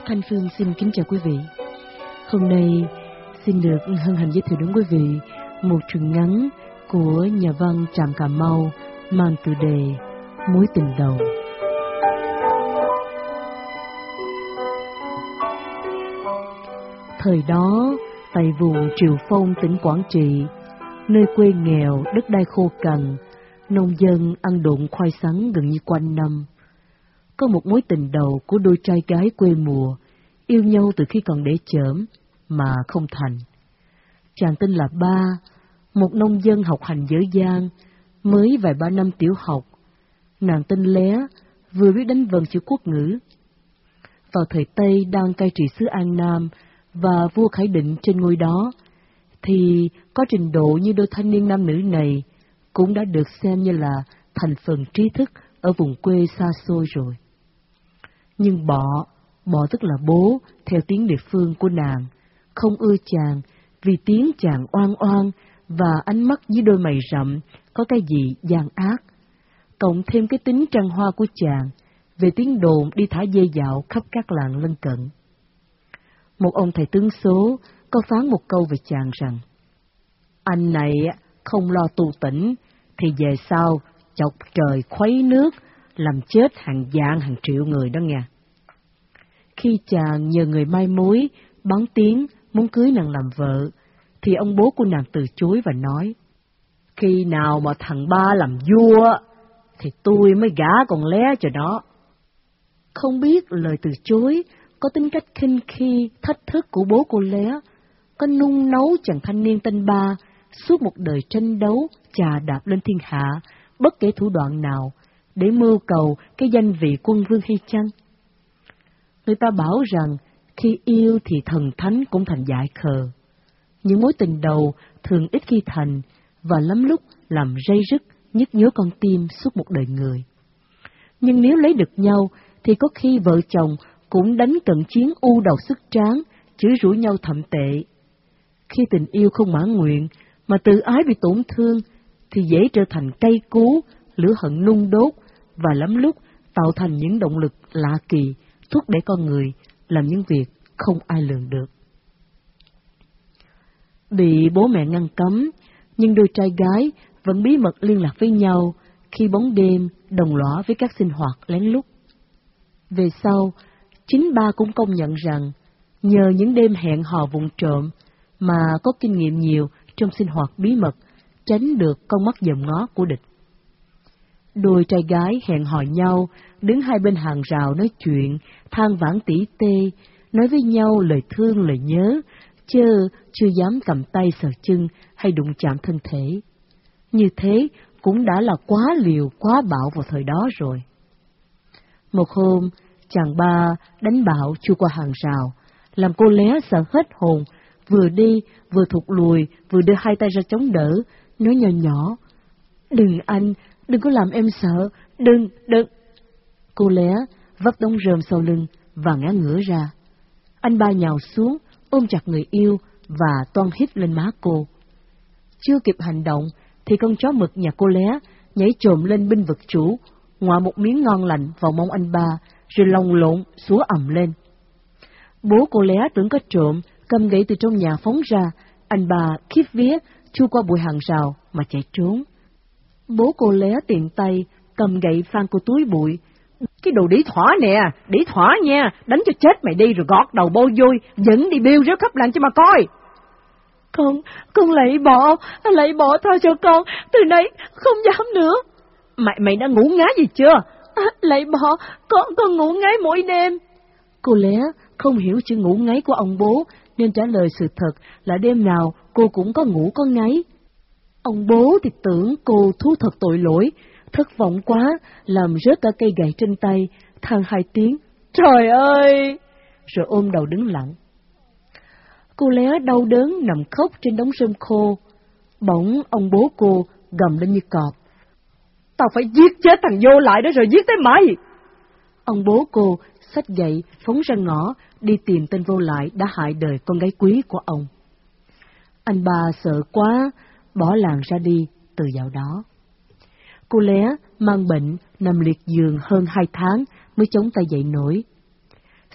Thanh Phương xin kính chào quý vị. Hôm nay xin được hân hạnh giới thiệu đến quý vị một truyện ngắn của nhà văn Trạm Cà Mau mang tựa đề Mối tình đầu. Thời đó, tại vùng Triệu Phong, tỉnh Quảng Trị, nơi quê nghèo, đất đai khô cằn, nông dân ăn độn khoai sắn gần như quanh năm. Có một mối tình đầu của đôi trai gái quê mùa, yêu nhau từ khi còn để chởm, mà không thành. Chàng tên là Ba, một nông dân học hành dở dang, mới vài ba năm tiểu học. Nàng tên Lé, vừa biết đánh vần chữ quốc ngữ. Vào thời Tây đang cai trị xứ An Nam, và vua Khải Định trên ngôi đó, thì có trình độ như đôi thanh niên nam nữ này cũng đã được xem như là thành phần trí thức ở vùng quê xa xôi rồi. Nhưng bọ tức là bố, theo tiếng địa phương của nàng, không ưa chàng vì tiếng chàng oan oan và ánh mắt dưới đôi mày rậm có cái gì gian ác, cộng thêm cái tính trăng hoa của chàng về tiếng đồn đi thả dê dạo khắp các làng lân cận. Một ông thầy tướng số có phán một câu về chàng rằng: anh này không lo tu tỉnh thì về sau chọc trời khuấy nước, làm chết hàng vạn hàng triệu người đó nghe. Khi chàng nhờ người mai mối bắn tiếng muốn cưới nàng làm vợ, thì ông bố của nàng từ chối và nói: khi nào mà thằng Ba làm vua thì tôi mới gả con Lé cho nó. Không biết lời từ chối có tính cách khinh khi thách thức của bố cô Lé có nung nấu chàng thanh niên tên Ba suốt một đời tranh đấu chà đạp lên thiên hạ bất kể thủ đoạn nào để mưu cầu cái danh vị quân vương hay chăng? Người ta bảo rằng khi yêu thì thần thánh cũng thành dại khờ. Những mối tình đầu thường ít khi thành và lắm lúc làm ray rứt nhức nhớ con tim suốt một đời người. Nhưng nếu lấy được nhau thì có khi vợ chồng cũng đánh cận chiến u đầu sức tráng, chửi rủa nhau thậm tệ. Khi tình yêu không mãn nguyện mà tự ái bị tổn thương thì dễ trở thành cay cú, lửa hận nung đốt và lắm lúc tạo thành những động lực lạ kỳ thúc đẩy con người làm những việc không ai lường được. Bị bố mẹ ngăn cấm, nhưng đôi trai gái vẫn bí mật liên lạc với nhau khi bóng đêm đồng lõa với các sinh hoạt lén lút. Về sau, chính Ba cũng công nhận rằng nhờ những đêm hẹn hò vụng trộm mà có kinh nghiệm nhiều trong sinh hoạt bí mật, tránh được con mắt dòm ngó của địch. Đôi trai gái hẹn hò nhau, đứng hai bên hàng rào nói chuyện, than vãn tỉ tê, nói với nhau lời thương lời nhớ, chưa dám cầm tay sờ chân hay đụng chạm thân thể. Như thế cũng đã là quá liều quá bạo vào thời đó rồi. Một hôm, chàng Ba đánh bạo chui qua hàng rào, làm cô Lé sợ hết hồn, vừa đi vừa thụt lùi, vừa đưa hai tay ra chống đỡ, nói nhỏ nhỏ: đừng anh, đừng có làm em sợ, đừng. Cô Lé vấp đống rơm sau lưng và ngã ngửa ra. Anh Ba nhào xuống, ôm chặt người yêu và toan hít lên má cô. Chưa kịp hành động thì con chó mực nhà cô Lé nhảy chồm lên binh vực chủ, ngoạ một miếng ngon lành vào mông anh Ba, rồi lồng lộn sủa ầm lên. Bố cô Lé tưởng có trộm, cầm gậy từ trong nhà phóng ra. Anh Ba khiếp vía chui qua bụi hàng rào mà chạy trốn. Bố cô Lé tiện tay cầm gậy phang cô túi bụi: cái đồ đĩ thỏa nè, đĩ thỏa nha, đánh cho chết mày đi rồi gọt đầu bôi vôi, dẫn đi biêu réo khắp làng cho mà coi. Con lạy bỏ thôi cho con, từ nay không dám nữa. Mày đã ngủ ngáy gì chưa? Lạy bỏ, con ngủ ngáy mỗi đêm. Cô Lé không hiểu chữ ngủ ngáy của ông bố, nên trả lời sự thật là đêm nào cô cũng có ngủ có ngáy. Ông bố thì tưởng cô thú thật tội lỗi, thất vọng quá, làm rớt cả cây gậy trên tay, than hai tiếng: trời ơi! Rồi ôm đầu đứng lặng. Cô Lé đau đớn nằm khóc trên đống rơm khô. Bỗng ông bố cô gầm lên như cọp: tao phải giết chết thằng vô lại đó rồi giết tới mày! Ông bố cô xách gậy phóng ra ngõ đi tìm tên vô lại đã hại đời con gái quý của ông. Anh Ba sợ quá, bỏ làng ra đi từ dạo đó. Cô Lé mang bệnh nằm liệt giường hơn 2 tháng mới chống tay dậy nổi.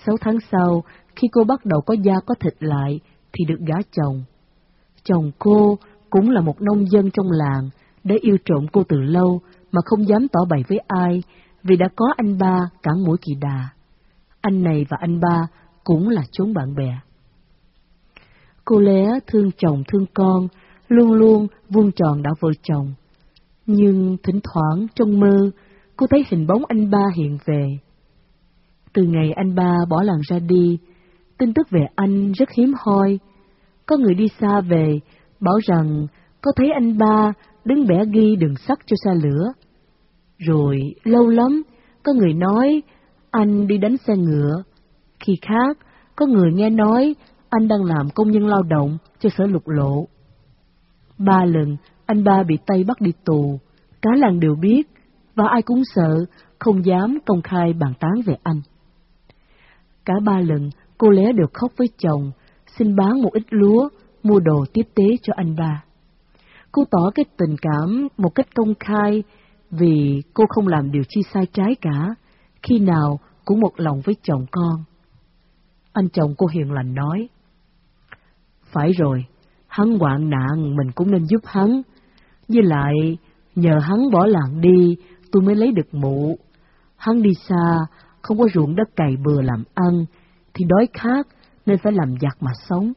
6 tháng sau, khi cô bắt đầu có da có thịt lại, thì được gả chồng. Chồng cô cũng là một nông dân trong làng, đã yêu trộm cô từ lâu mà không dám tỏ bày với ai, vì đã có anh ba cản mũi kỳ đà. Anh này và anh ba cũng là chốn bạn bè. Cô Lé thương chồng thương con, luôn luôn vuông tròn đã vợ chồng. Nhưng thỉnh thoảng trong mơ, cô thấy hình bóng anh ba hiện về. Từ ngày anh ba bỏ làng ra đi, tin tức về anh rất hiếm hoi. Có người đi xa về, bảo rằng có thấy anh ba đứng bẻ ghi đường sắt cho xe lửa. Rồi lâu lắm, có người nói anh đi đánh xe ngựa. Khi khác, có người nghe nói anh đang làm công nhân lao động cho sở lục lộ. 3 lần anh ba bị Tây bắt đi tù, cả làng đều biết, và ai cũng sợ, không dám công khai bàn tán về anh. Cả 3 lần cô Lé đều khóc với chồng, xin bán một ít lúa, mua đồ tiếp tế cho anh ba. Cô tỏ cái tình cảm một cách công khai, vì cô không làm điều chi sai trái cả, khi nào cũng một lòng với chồng con. Anh chồng cô hiền lành nói, phải rồi, hắn hoạn nạn mình cũng nên giúp hắn, với lại nhờ hắn bỏ làng đi tôi mới lấy được mụ. Hắn đi xa, không có ruộng đất cày bừa làm ăn, thì đói khát nên phải làm giặc mà sống.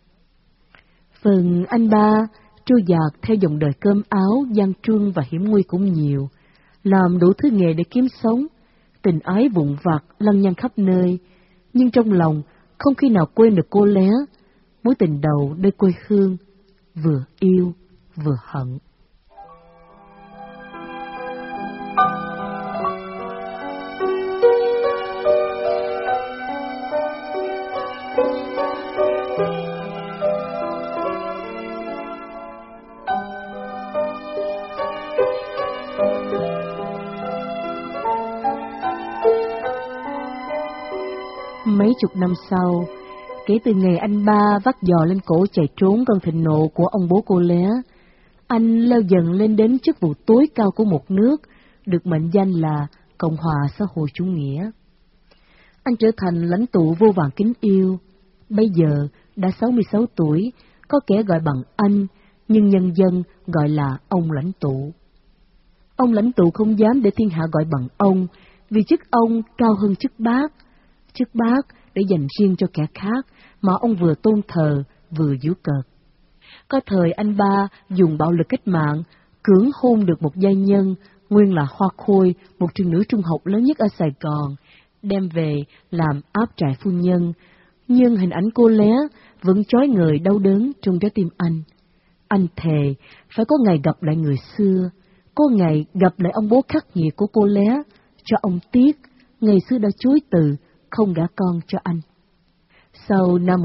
Phần anh ba trôi dạt theo dòng đời cơm áo, gian truân và hiểm nguy cũng nhiều, làm đủ thứ nghề để kiếm sống, tình ái vụn vặt lăng nhăng khắp nơi, nhưng trong lòng không khi nào quên được cô Lé, mối tình đầu nơi quê hương, vừa yêu vừa hận. Mấy chục năm sau, kể từ ngày anh ba vắt giò lên cổ chạy trốn cơn thịnh nộ của ông bố cô Lé, anh leo dần lên đến chức vụ tối cao của một nước, được mệnh danh là Cộng hòa xã hội chủ nghĩa. Anh trở thành lãnh tụ vô vàn kính yêu. Bây giờ đã 66 tuổi, có kẻ gọi bằng anh, nhưng nhân dân gọi là ông lãnh tụ. Ông lãnh tụ không dám để thiên hạ gọi bằng ông, vì chức ông cao hơn chức bác. Chức bác để dành riêng cho kẻ khác mà ông vừa tôn thờ vừa giễu cợt. Có thời anh ba dùng bạo lực cách mạng cưỡng hôn được một giai nhân nguyên là Hoa Khôi, một trường nữ trung học lớn nhất ở Sài Gòn, đem về làm áp trại phu nhân, nhưng hình ảnh cô Lé vẫn chói ngời đau đớn trong trái tim anh. Anh thề phải có ngày gặp lại người xưa, có ngày gặp lại ông bố khắc nghiệt của cô Lé, cho ông tiếc ngày xưa đã chối từ không gả con cho anh. Sau năm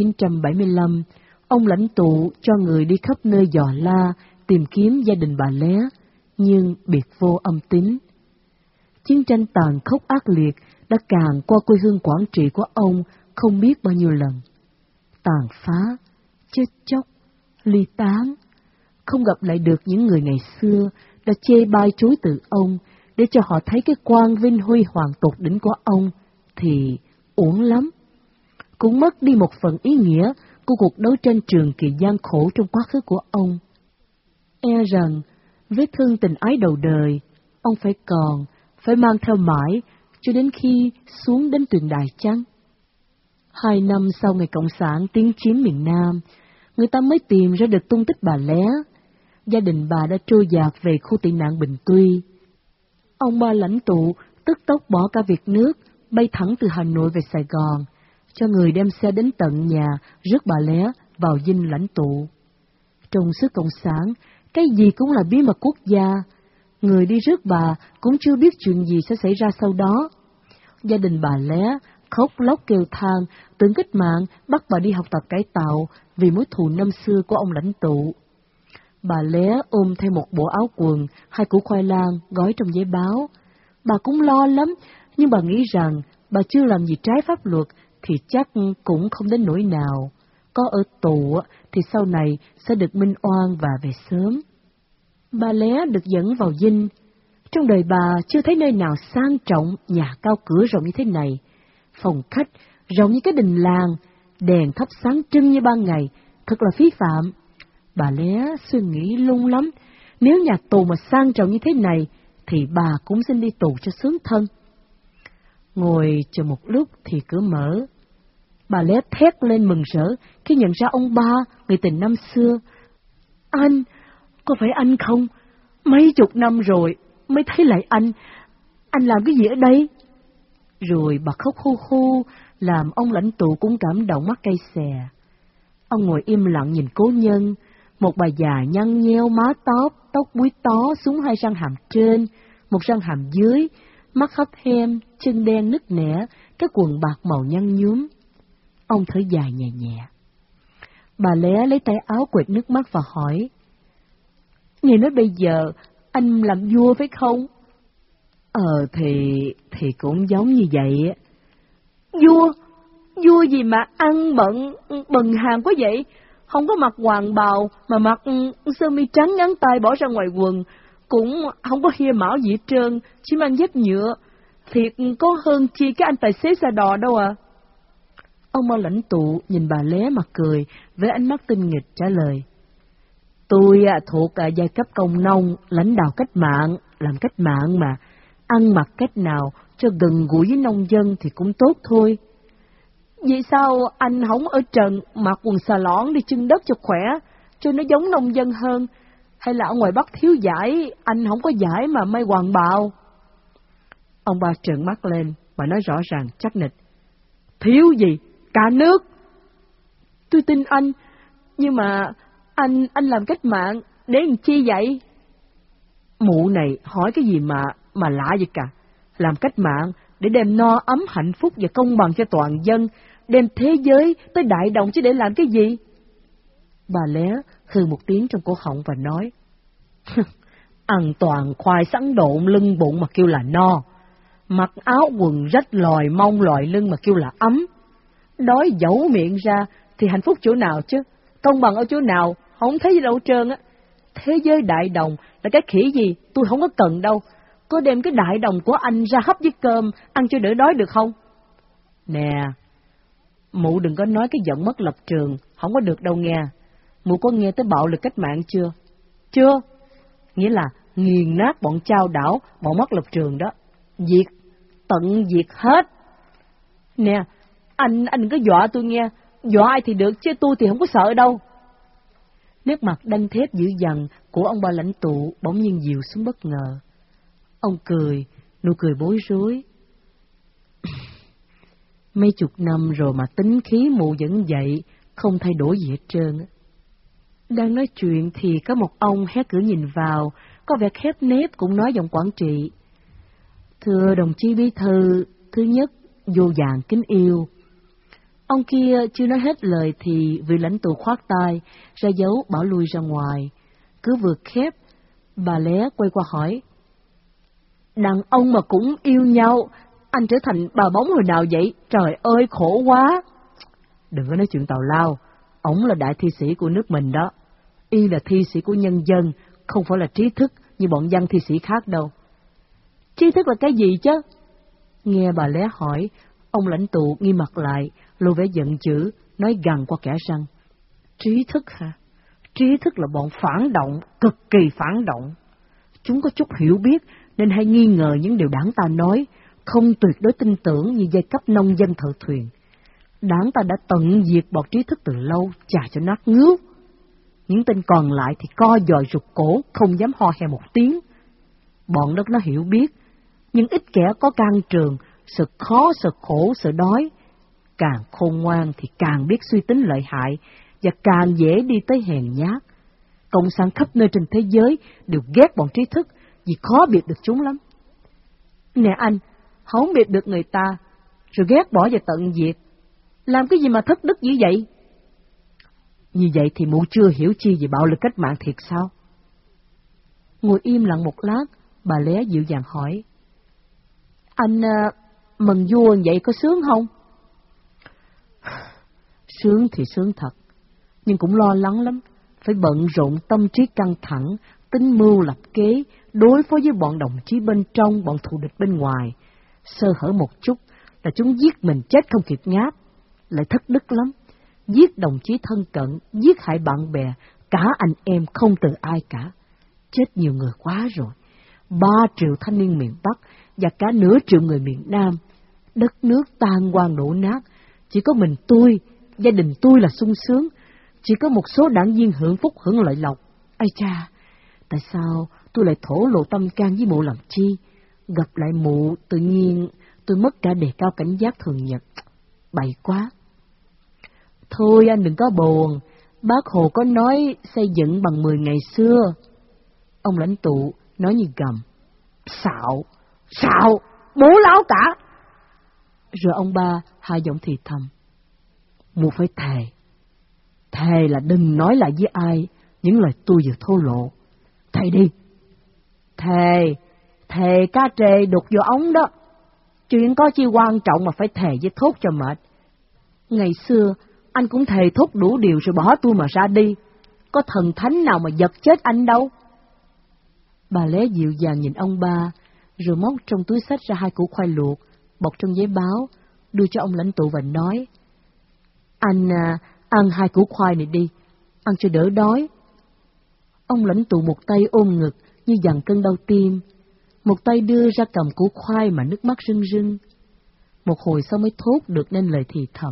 1975, ông lãnh tụ cho người đi khắp nơi dò la, tìm kiếm gia đình bà Lé, nhưng biệt vô âm tín. Chiến tranh tàn khốc ác liệt đã càn qua quê hương Quảng Trị của ông không biết bao nhiêu lần. Tàn phá, chết chóc, ly tán, không gặp lại được những người ngày xưa đã chê bai chối từ ông để cho họ thấy cái quang vinh huy hoàng tột đỉnh của ông, thì uổng lắm. Cũng mất đi một phần ý nghĩa của cuộc đấu tranh trường kỳ gian khổ trong quá khứ của ông. E rằng vết thương tình ái đầu đời, ông phải mang theo mãi cho đến khi xuống đến tuyền đài chăng? 2 năm sau ngày Cộng sản tiến chiếm miền Nam, người ta mới tìm ra được tung tích bà Lé. Gia đình bà đã trôi dạt về khu tị nạn Bình Tuy. Ông ba lãnh tụ tức tốc bỏ cả việc nước, bay thẳng từ Hà Nội về Sài Gòn, cho người đem xe đến tận nhà rước bà Lé vào dinh lãnh tụ. Trong xứ Cộng sản, cái gì cũng là bí mật quốc gia. Người đi rước bà cũng chưa biết chuyện gì sẽ xảy ra sau đó. Gia đình bà Lé khóc lóc kêu than, tưởng cách mạng bắt bà đi học tập cải tạo vì mối thù năm xưa của ông lãnh tụ. Bà Lé ôm theo một bộ áo quần, 2 củ khoai lang gói trong giấy báo. Bà cũng lo lắm, nhưng bà nghĩ rằng bà chưa làm gì trái pháp luật thì chắc cũng không đến nỗi nào. Có ở tù thì sau này sẽ được minh oan và về sớm. Bà Lé được dẫn vào dinh. Trong đời bà chưa thấy nơi nào sang trọng, nhà cao cửa rộng như thế này. phòng khách rộng như cái đình làng, đèn thắp sáng trưng như ban ngày, thật là phí phạm. Bà Lé suy nghĩ lung lắm, nếu nhà tù mà sang trọng như thế này, thì bà cũng xin đi tù cho sướng thân. Ngồi chờ một lúc thì cửa mở. Bà Lé thét lên mừng rỡ khi nhận ra ông ba, người tình năm xưa. Anh, có phải anh không? Mấy chục năm rồi mới thấy lại anh làm cái gì ở đây? Rồi bà khóc hu hu, làm ông lãnh tụ cũng cảm động mắt cay xè. Ông ngồi im lặng nhìn cố nhân, một bà già nhăn nheo má tóc búi tó xuống hai răng hàm trên, một răng hàm dưới, mắt hấp hem, chân đen nứt nẻ, cái quần bạc màu nhăn nhúm. Ông thở dài nhẹ nhẹ. Bà Lé lấy tay áo quệt nước mắt và hỏi: Nghe nói bây giờ anh làm vua phải không? Thì cũng giống như vậy. Vua gì mà ăn bần hàm quá vậy? Không có mặc hoàng bào mà mặc sơ mi trắng ngắn tay bỏ ra ngoài quần, cũng không có hia mão gì hết trơn, chỉ mang dép nhựa. Thiệt có hơn chi cái anh tài xế xe đò đâu à. Ông ba lãnh tụ nhìn bà Lé mà cười với ánh mắt tinh nghịch trả lời: Tôi thuộc giai cấp công nông, lãnh đạo cách mạng, làm cách mạng mà, ăn mặc cách nào cho gần gũi với nông dân thì cũng tốt thôi. Vậy sao anh không ở trần mặc quần xà lõn đi chân đất cho khỏe, cho nó giống nông dân hơn? Hay là ở ngoài Bắc thiếu vải, anh không có vải mà may hoàng bào? Ông ba trợn mắt lên và nói rõ ràng chắc nịch: Thiếu gì? Cả nước. Tôi tin anh, nhưng mà anh làm cách mạng để làm chi vậy? Mụ này hỏi cái gì mà lạ vậy cả. Làm cách mạng để đem no ấm hạnh phúc và công bằng cho toàn dân, đem thế giới tới đại đồng chứ để làm cái gì? Bà Lé hừ một tiếng trong cổ họng và nói: Ăn toàn khoai sắn độn lưng bụng mà kêu là no, mặc áo quần rách lòi mông lòi lưng mà kêu là ấm. Đói dẫu miệng ra thì hạnh phúc chỗ nào chứ? Công bằng ở chỗ nào? Không thấy gì đâu trơn á. Thế giới đại đồng là cái khỉ gì? Tôi không có cần đâu. Có đem cái đại đồng của anh ra hấp với cơm ăn cho đỡ đói được không? Nè, mụ đừng có nói cái giọng mất lập trường, không có được đâu nghe. Mụ có nghe tới bạo lực cách mạng chưa? Chưa. Nghĩa là nghiền nát bọn chao đảo, bọn mất lập trường đó. Tận diệt hết. Nè, anh đừng có dọa tôi nghe. Dọa ai thì được chứ tôi thì không có sợ đâu. Nét mặt đanh thép dữ dằn của ông ba lãnh tụ bỗng nhiên dịu xuống bất ngờ. Ông cười, nụ cười bối rối. Mấy chục năm rồi mà tính khí mụ vẫn vậy, không thay đổi gì hết trơn. Đang nói chuyện thì có một ông hé cửa nhìn vào, có vẻ khép nép cũng nói giọng quản trị: Thưa đồng chí bí thư, thứ nhất, vô vàn kính yêu. Ông kia chưa nói hết lời thì vị lãnh tụ khoát tay, ra dấu bảo lui ra ngoài. Cứ vừa khép, bà Lé quay qua hỏi: Đàn ông mà cũng yêu nhau, anh trở thành bà bóng hồi nào vậy? Trời ơi, khổ quá! Đừng có nói chuyện tào lao, ổng là đại thi sĩ của nước mình đó. Y là thi sĩ của nhân dân, không phải là trí thức như bọn văn thi sĩ khác đâu. Trí thức là cái gì chứ? Nghe bà Lé hỏi, ông lãnh tụ nghiêm mặt lại, lộ vẻ giận dữ, nói gằn qua kẻ răng: Trí thức hả? Trí thức là bọn phản động, cực kỳ phản động. Chúng có chút hiểu biết nên hay nghi ngờ những điều đảng ta nói, không tuyệt đối tin tưởng như giai cấp nông dân thợ thuyền. Đảng ta đã tận diệt bọn trí thức từ lâu, chà cho nát ngứa. Những tên còn lại thì co giò rụt cổ, không dám ho he một tiếng. Bọn đó nó hiểu biết, nhưng ít kẻ có can trường, sợ khó, sợ khổ, sợ đói. Càng khôn ngoan thì càng biết suy tính lợi hại, và càng dễ đi tới hèn nhát. Cộng sản khắp nơi trên thế giới đều ghét bọn trí thức, vì khó biệt được chúng lắm. Nè anh, không biệt được người ta, rồi ghét bỏ và tận diệt. Làm cái gì mà thất đức dữ vậy? Như vậy thì mụ chưa hiểu chi về bạo lực cách mạng thiệt sao? Ngồi im lặng một lát, bà Lé dịu dàng hỏi: Anh mừng vua vậy có sướng không? Sướng thì sướng thật, nhưng cũng lo lắng lắm, phải bận rộn tâm trí căng thẳng, tính mưu lập kế, đối phó với bọn đồng chí bên trong, bọn thù địch bên ngoài. Sơ hở một chút là chúng giết mình chết không kịp ngáp, lại thất đức lắm. Giết đồng chí thân cận, giết hại bạn bè, cả anh em không từ ai cả. Chết nhiều người quá rồi, 3 triệu thanh niên miền Bắc và cả nửa triệu người miền Nam. Đất nước tan hoang đổ nát, chỉ có mình tôi, gia đình tôi là sung sướng, chỉ có một số đảng viên hưởng phúc hưởng lợi lộc. Ây cha, tại sao tôi lại thổ lộ tâm can với mụ làm chi? Gặp lại mụ tự nhiên tôi mất cả đề cao cảnh giác thường nhật. Bậy quá. Thôi anh đừng có buồn, bác Hồ có nói xây dựng bằng 10 ngày xưa. Ông lãnh tụ nói như gầm. Xạo, bố láo cả. Rồi ông ba hạ giọng thì thầm. Mụ phải thề là đừng nói lại với ai những lời tôi vừa thô lộ. Thề đi. Thề cá trê đục vô ống đó. Chuyện có chi quan trọng mà phải thề với thốt cho mệt. Ngày xưa anh cũng thề thốt đủ điều rồi bỏ tôi mà ra đi. Có thần thánh nào mà giật chết anh đâu. Bà Lé dịu dàng nhìn ông ba, rồi móc trong túi xách ra 2 củ khoai luộc, bọc trong giấy báo, đưa cho ông lãnh tụ và nói. Anh ăn 2 củ khoai này đi, ăn cho đỡ đói. Ông lãnh tụ một tay ôm ngực như dằn cơn đau tim, một tay đưa ra cầm củ khoai mà nước mắt rưng rưng. Một hồi sau mới thốt được nên lời thì thầm.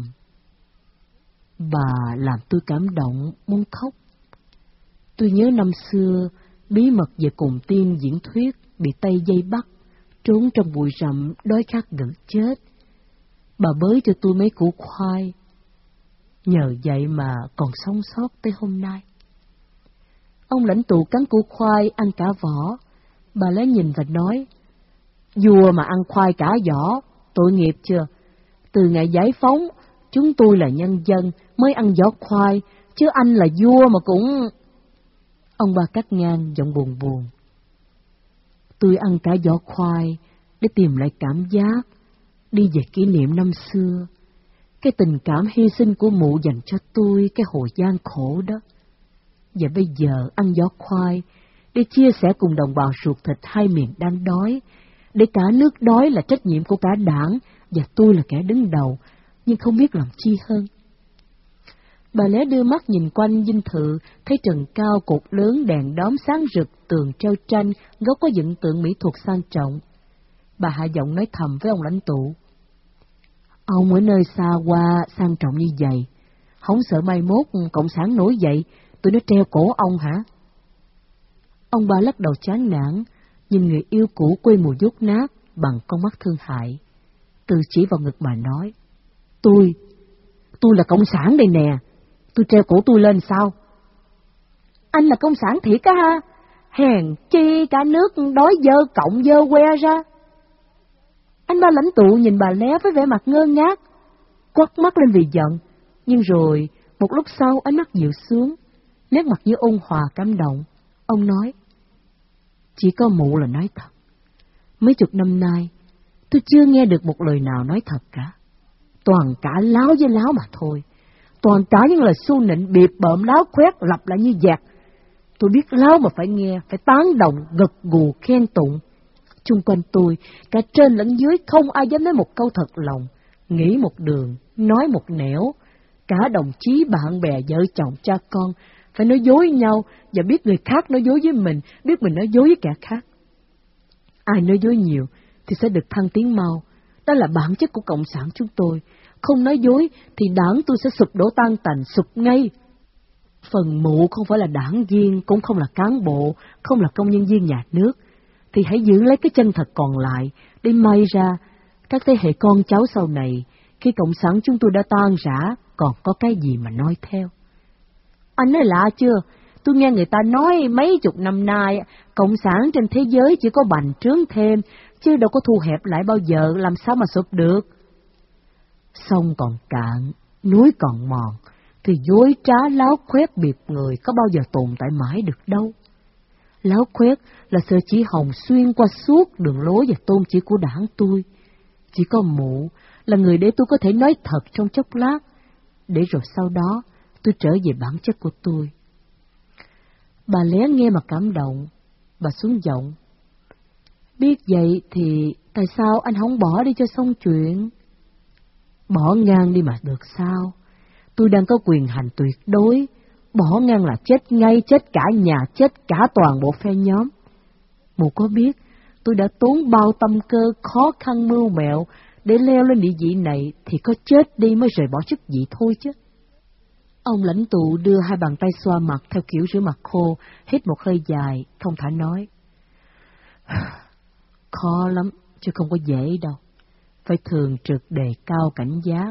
Bà làm tôi cảm động, muốn khóc. Tôi nhớ năm xưa, bí mật về cùng team diễn thuyết bị Tây dây bắt, trốn trong bụi rậm, đói khát gần chết. Bà bới cho tôi mấy củ khoai. Nhờ vậy mà còn sống sót tới hôm nay. Ông lãnh tụ cắn củ khoai ăn cả vỏ. Bà Lé nhìn và nói. Vua mà ăn khoai cả vỏ, tội nghiệp chưa? Từ ngày giải phóng, chúng tôi là nhân dân mới ăn vỏ khoai, chứ anh là vua mà cũng... Ông ba cắt ngang giọng buồn buồn. Tôi ăn cả vỏ khoai để tìm lại cảm giác, đi về kỷ niệm năm xưa, cái tình cảm hy sinh của mụ dành cho tôi, cái hồi gian khổ đó. Và bây giờ ăn vỏ khoai để chia sẻ cùng đồng bào ruột thịt hai miền đang đói, để cả nước đói là trách nhiệm của cả đảng và tôi là kẻ đứng đầu, nhưng không biết làm chi hơn. Bà Lé đưa mắt nhìn quanh dinh thự, thấy trần cao cột lớn đèn đóm sáng rực, tường treo tranh, góc có dựng tượng mỹ thuật sang trọng. Bà hạ giọng nói thầm với ông lãnh tụ. Ông ở nơi xa hoa sang trọng như vậy, không sợ mai mốt cộng sản nổi dậy, tụi nó treo cổ ông hả? Ông ba lắc đầu chán nản, nhìn người yêu cũ quê mùi dốt nát bằng con mắt thương hại. Từ chỉ vào ngực mà nói. Tôi là cộng sản đây nè, tôi treo cổ tôi lên sao? Anh là cộng sản thiệt á ha? Hèn chi cả nước đói dơ cộng dơ que ra. Anh ba lãnh tụ nhìn bà Lé với vẻ mặt ngơ ngác, quắt mắt lên vì giận, nhưng rồi một lúc sau ánh mắt dịu xuống, nét mặt như ôn hòa cảm động. Ông nói, chỉ có mụ là nói thật. Mấy chục năm nay, tôi chưa nghe được một lời nào nói thật cả. Toàn cả láo với láo mà thôi. Toàn cả những lời xu nịnh bịp bợm láo khoét lặp lại như dẹt. Tôi biết láo mà phải nghe, phải tán đồng, gật gù, khen tụng. Chung quanh tôi, cả trên lẫn dưới không ai dám nói một câu thật lòng, nghĩ một đường, nói một nẻo. Cả đồng chí, bạn bè, vợ chồng, cha con phải nói dối nhau và biết người khác nói dối với mình, biết mình nói dối với kẻ khác. Ai nói dối nhiều thì sẽ được thăng tiến mau. Đó là bản chất của cộng sản chúng tôi. Không nói dối thì đảng tôi sẽ sụp đổ tan tành, sụp ngay. Phần mụ không phải là đảng viên, cũng không là cán bộ, không là công nhân viên nhà nước, thì hãy giữ lấy cái chân thật còn lại để may ra các thế hệ con cháu sau này, khi cộng sản chúng tôi đã tan rã, còn có cái gì mà nói theo. Anh nói lạ chưa? Tôi nghe người ta nói mấy chục năm nay, cộng sản trên thế giới chỉ có bành trướng thêm, chứ đâu có thu hẹp lại bao giờ, làm sao mà sụp được. Sông còn cạn, núi còn mòn, thì dối trá láo khoét bịp người có bao giờ tồn tại mãi được đâu. Láo khoét là sợi chỉ hồng xuyên qua suốt đường lối và tôn chỉ của đảng tôi. Chỉ có mụ là người để tôi có thể nói thật trong chốc lát, để rồi sau đó tôi trở về bản chất của tôi. Bà Lé nghe mà cảm động, bà xuống giọng. Biết vậy thì tại sao anh không bỏ đi cho xong chuyện? Bỏ ngang đi mà được sao? Tôi đang có quyền hành tuyệt đối. Bỏ ngang là chết ngay, chết cả nhà, chết cả toàn bộ phe nhóm. Mụ có biết tôi đã tốn bao tâm cơ, khó khăn mưu mẹo để leo lên địa vị này, thì có chết đi mới rời bỏ chức vị thôi chứ. Ông lãnh tụ đưa hai bàn tay xoa mặt theo kiểu rửa mặt khô, hít một hơi dài, thông thả nói. Khó lắm, chứ không có dễ đâu. Phải thường trực đề cao cảnh giác.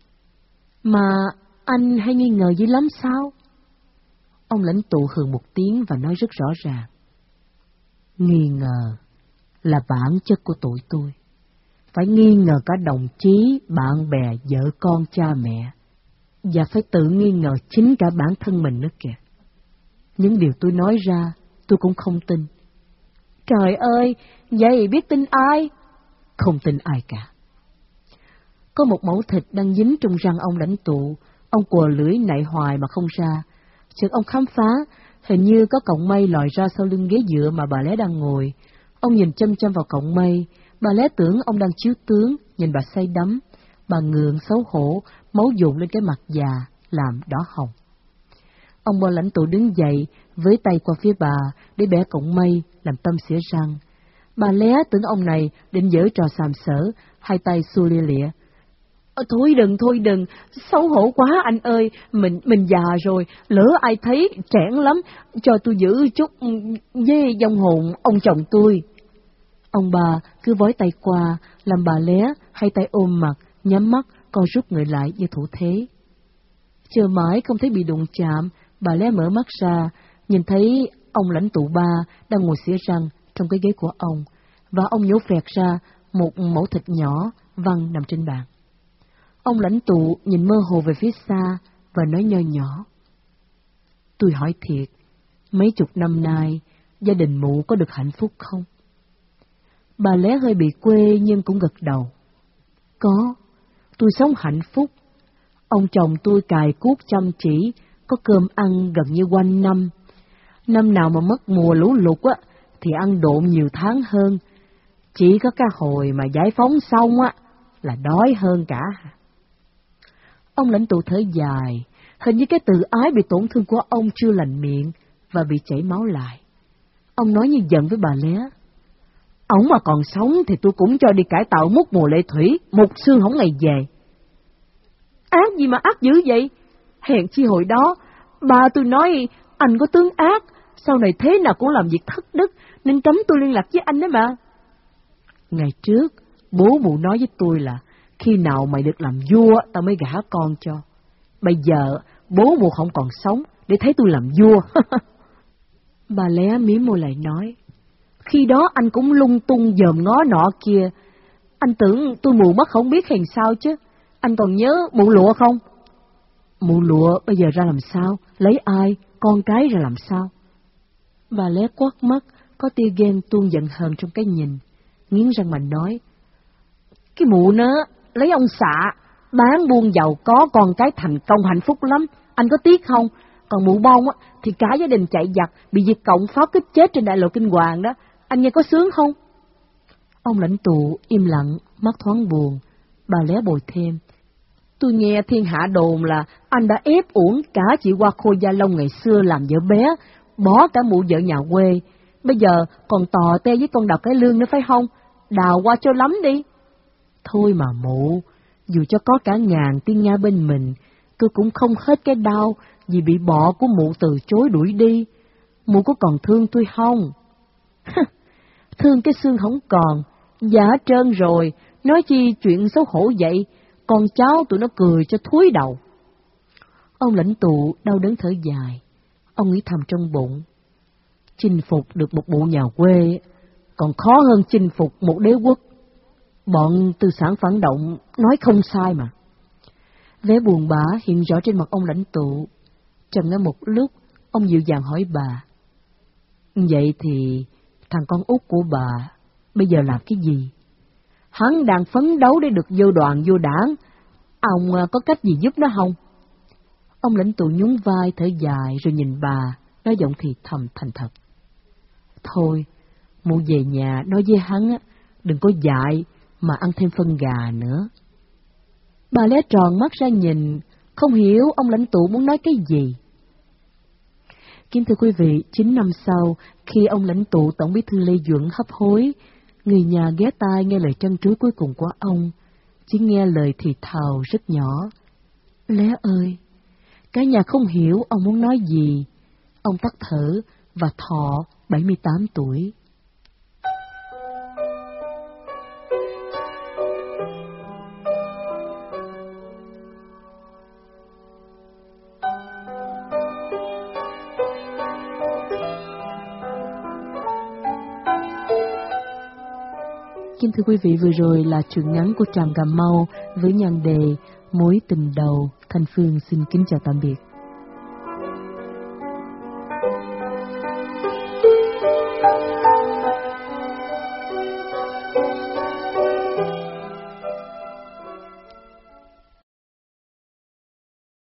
Mà anh hay nghi ngờ dữ lắm sao? Ông lãnh tụ hừ một tiếng và nói rất rõ ràng. Nghi ngờ là bản chất của tụi tôi. Phải nghi ngờ cả đồng chí, bạn bè, vợ con, cha mẹ. Và phải tự nghi ngờ chính cả bản thân mình nữa kìa. Những điều tôi nói ra, tôi cũng không tin. Trời ơi, vậy biết tin ai? Không tin ai cả. Có một mẩu thịt đang dính trong răng ông lãnh tụ, ông quờ lưỡi nạy hoài mà không ra. Chợt ông khám phá, hình như có cọng mây lòi ra sau lưng ghế dựa mà bà Lé đang ngồi. Ông nhìn chăm chăm vào cọng mây, bà Lé tưởng ông đang chiếu tướng, nhìn bà say đắm. Bà ngượng xấu hổ, máu dồn lên cái mặt già, làm đỏ hồng. Ông bà lãnh tụ đứng dậy, với tay qua phía bà, để bẻ cọng mây, làm tâm xỉa răng. Bà Lé tưởng ông này định giở trò sàm sỡ, hai tay xua lia lịa. Thôi đừng, xấu hổ quá anh ơi, mình già rồi, lỡ ai thấy trẻ lắm, cho tôi giữ chút với vong hồn ông chồng tôi. Ông bà cứ vói tay qua, làm bà Lé hai tay ôm mặt, nhắm mắt, co rút người lại như thủ thế. Chờ mãi không thấy bị đụng chạm, bà Lé mở mắt ra, nhìn thấy ông lãnh tụ ba đang ngồi xỉa răng trong cái ghế của ông, và ông nhổ phẹt ra một mẩu thịt nhỏ văng nằm trên bàn. Ông lãnh tụ nhìn mơ hồ về phía xa và nói nho nhỏ. Tôi hỏi thiệt, mấy chục năm nay, gia đình mụ có được hạnh phúc không? Bà Lé hơi bị quê nhưng cũng gật đầu. Có, tôi sống hạnh phúc. Ông chồng tôi cài cuốc chăm chỉ, có cơm ăn gần như quanh năm. Năm nào mà mất mùa lũ lụt á, thì ăn độn nhiều tháng hơn. Chỉ có cái hồi mà giải phóng xong á, là đói hơn cả. Ông lãnh tụ thở dài, hình như cái tự ái bị tổn thương của ông chưa lành miệng và bị chảy máu lại. Ông nói như giận với bà Lé. Ông mà còn sống thì tôi cũng cho đi cải tạo mút mùa lệ thủy, một xương không ngày về. Ác gì mà ác dữ vậy? Hèn chi hồi đó, ba tôi nói anh có tướng ác, sau này thế nào cũng làm việc thất đức, nên cấm tôi liên lạc với anh đấy mà. Ngày trước, bố mụ nói với tôi là, khi nào mày được làm vua, tao mới gả con cho. Bây giờ, bố mụ không còn sống, để thấy tôi làm vua. Bà Lé mím môi lại nói, khi đó anh cũng lung tung dòm ngó nọ kia. Anh tưởng tôi mù mắt không biết hèn sao chứ. Anh còn nhớ mụ lụa không? Mụ lụa bây giờ ra làm sao? Lấy ai? Con cái ra làm sao? Bà Lé quát mắt, có tia ghen tuôn giận hờn trong cái nhìn. Nghiến răng mà nói, cái mụ nó lấy ông xạ, bán buôn giàu có, con cái thành công hạnh phúc lắm. Anh có tiếc không? Còn mụ Bông á, thì cả gia đình chạy giặc, bị Việt Cộng pháo kích chết trên đại lộ Kinh Hoàng đó. Anh nghe có sướng không? Ông lãnh tụ im lặng, mắt thoáng buồn. Bà Lé bồi thêm, tôi nghe thiên hạ đồn là anh đã ép uổng cả chị Hoa Khôi Gia Long ngày xưa làm vợ bé, bỏ cả mụ vợ nhà quê. Bây giờ còn tò te với con Đào Cái Lương nữa phải không? Đào qua cho lắm đi. Thôi mà mụ, dù cho có cả ngàn tiên nha bên mình, tôi cũng không hết cái đau vì bị bọ của mụ từ chối đuổi đi. Mụ có còn thương tôi không? Thương cái xương không còn, giả trơn rồi, nói chi chuyện xấu hổ vậy, con cháu tụi nó cười cho thúi đầu. Ông lãnh tụ đau đớn thở dài, ông nghĩ thầm trong bụng, chinh phục được một bộ nhà quê còn khó hơn chinh phục một đế quốc. Bọn tư sản phản động nói không sai mà. Vẻ buồn bã hiện rõ trên mặt ông lãnh tụ. Trầm ngâm một lúc, ông dịu dàng hỏi bà, vậy thì thằng con út của bà bây giờ làm cái gì? Hắn đang phấn đấu để được vô đoàn vô đảng, ông có cách gì giúp nó không? Ông lãnh tụ nhún vai thở dài rồi nhìn bà, nói giọng thì thầm thành thật. Thôi, mụ về nhà nói với hắn đừng có dại mà ăn thêm phân gà nữa. Bà lé tròn mắt ra nhìn, không hiểu ông lãnh tụ muốn nói cái gì. Kính thưa quý vị, 9 năm sau, khi ông lãnh tụ Tổng bí thư Lê Duẩn hấp hối, người nhà ghé tai nghe lời trăn trối cuối cùng của ông, chỉ nghe lời thì thào rất nhỏ. Lé ơi! Cả nhà không hiểu ông muốn nói gì. Ông tắt thở và thọ 78 tuổi. Kính thưa quý vị, vừa rồi là truyện ngắn của Tràm Cà Mau với nhan đề Mối tình đầu. Thanh Phương xin kính chào tạm biệt.